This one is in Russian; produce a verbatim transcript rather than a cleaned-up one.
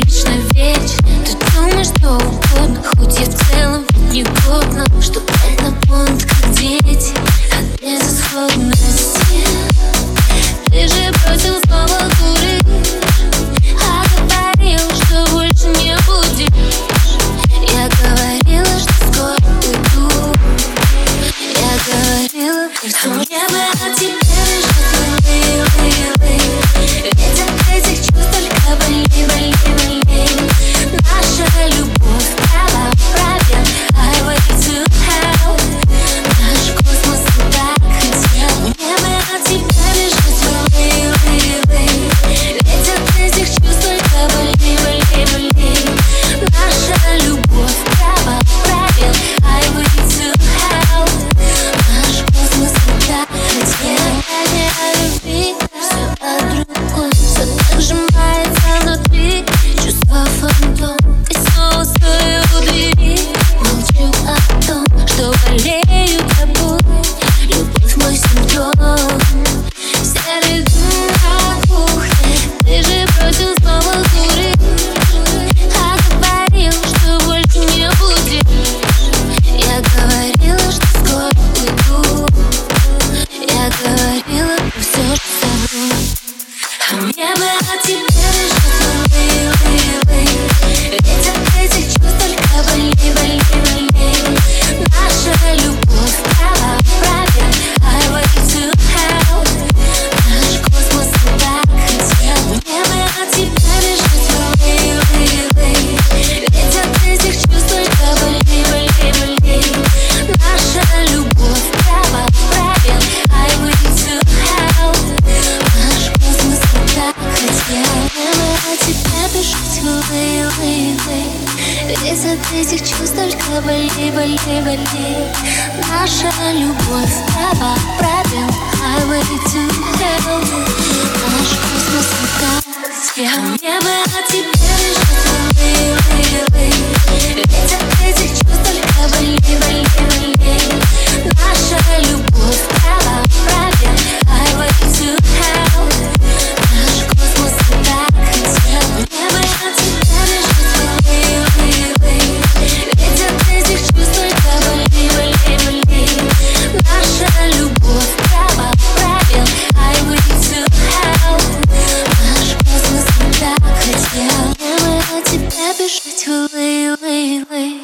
вечно вечер. Ты думаешь, что угодно, хоть я в целом негодна, что пять на понт, как дети, от безысходности. Ты же бросил снова курить, а говорил, что больше не будешь. Я говорила, что скоро уйду. Я говорила, что мне бы от тебя лишь лей-лей-лей. Ведь от этих чувств только больней, больней, больней. Наша любовь права, пробел, highway to hell. Наш космос так хотел. Мне бы от тебя лишь лей-лей-лей. Ведь от этих чувств только больней, больней, больней. Наша любовь права, пробел, highway to hell. Наш космос так хотел. Я любви, все от другой. Все так сжимается внутри, чувства фантом. И снова стою у двери, молчу о том, что болею тобой. Любовь мой симптом. Серый дым на кухне. Ты же бросил снова курить, а говорил, что больше не будешь. Я говорила, что скоро уйду. Я говорила про все, что забыла. А мне бы от тебя лишь лей-лей-лей. Ведь от этих чувств только больней, больней, больней. Наша любовь права, пробел, highway to hell. Наш космос так хотел. Мне бы от тебя лишь лей-лей-лей. Ведь от этих чувств только больней, больней, больней. Наша любовь права, пробел, highway to hell. Наш космос так хотел. Мне бы от тебя бежать лей-лей-лей. Ведь от этих чувств только больней, больней, больней. Наша любовь права, пробел, highway to hell. Наш космос так хотел. Мне бы от тебя лишь лей-лей-лей. Ведь от этих чувств только больней, больней, больней. Наша любовь права, пробел, highway to hell. Наш космос так хотел. Мне бы от тебя лишь лей-лей-лей. Ведь от этих чувств только больней, больней, больней. Наша любовь права, пробел, highway to hell. Наш космос так хотел. Мне бы от тебя бежать лей-лей-лей.